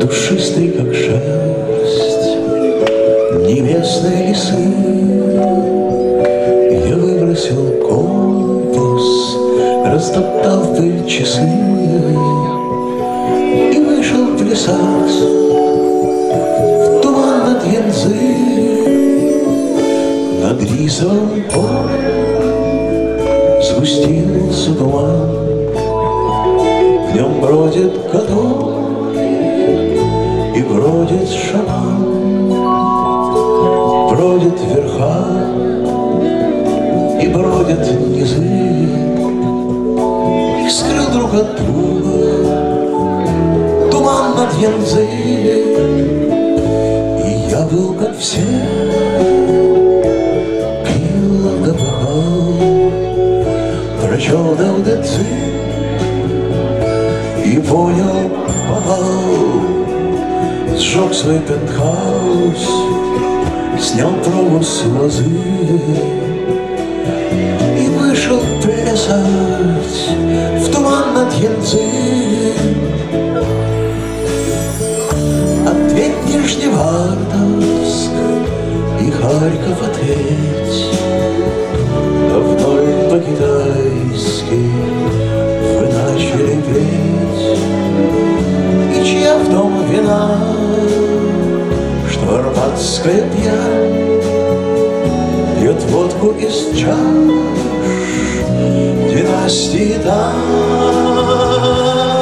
Душистый, как шерсть, небесные лесы. Я выбросил компас, растоптал пыль часы и вышел плясать в туман над Янцзы. Над рисовым полем сгустился туман, в нем бродит каток и бродит шаман, бродит верха и бродят низы. Их скрыл друг от друга туман над Янцзы. И я был как все, пил да пахал, прочел Дао Дэ Цзин и понял, попал. Сжег свой пентхаус, снял траву с лозы и вышел плясать в туман над Янцзы. Ответь, Нижневартовск, и Харьков ответь, вдоль по-китайски вы начали петь. И чья в дом вина, что арбатская пьянь пьет водку из чаш династии Тан.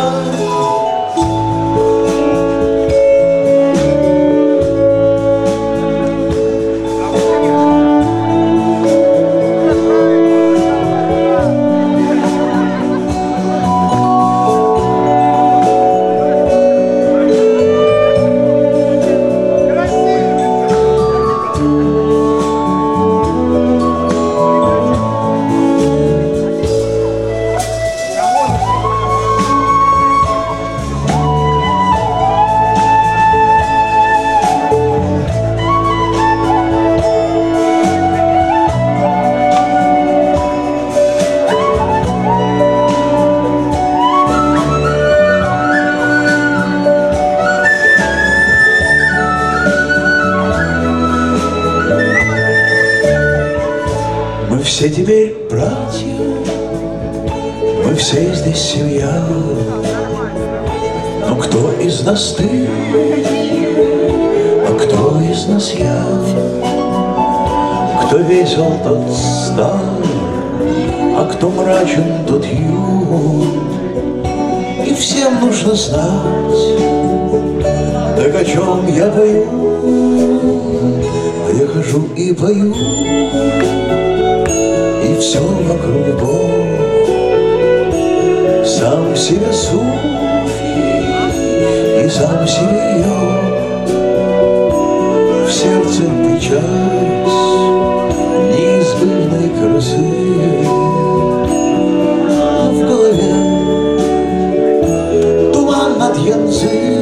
Все теперь братья, мы все здесь семья. Но кто из нас ты, а кто из нас я? Кто весел, тот стар, а кто мрачен, тот юн. И всем нужно знать, так о чем я пою. А я хожу и пою, и все вокруг Бог, сам себе суфи и сам себе йог. В сердце печать неизбывной красы, в голове туман над Янцзы.